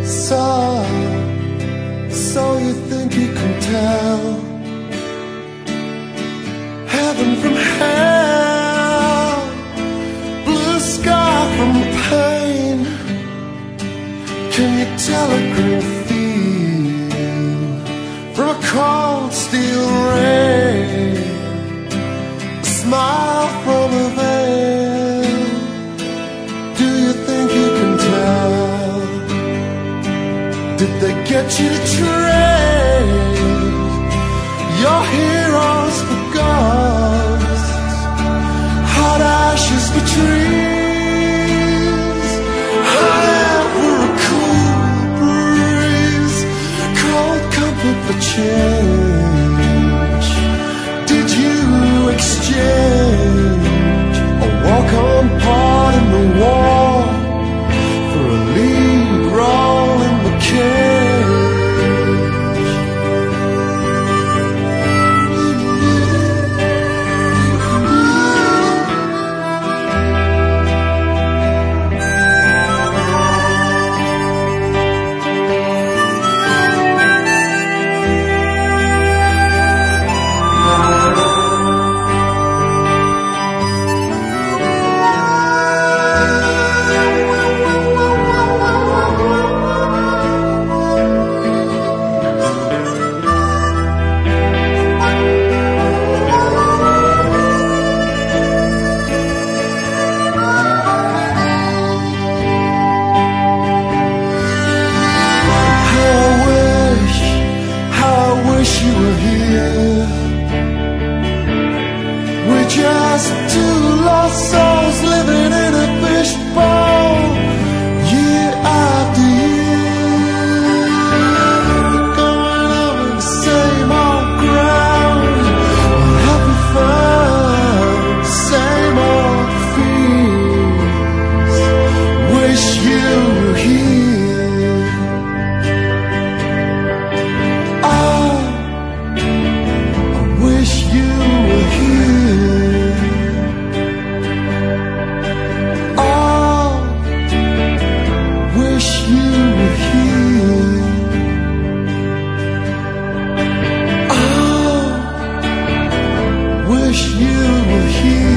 So you think you can tell heaven from hell, blue sky from pain? Can you tell a green field from a cold steel rain, a smile from a veil? Do you think you can tell? Did they get you to trade your heroes for ghosts, hot ashes for trees, hot air for a cool breeze, cold comfort for change? Did you exchange a walk-on part in the war for a lead role in the cage? You were here. We're just two lost souls living in a fishbowl, year after year, going over the same old ground. What have we found? Same old fears. Wish you were here. Wish you were here.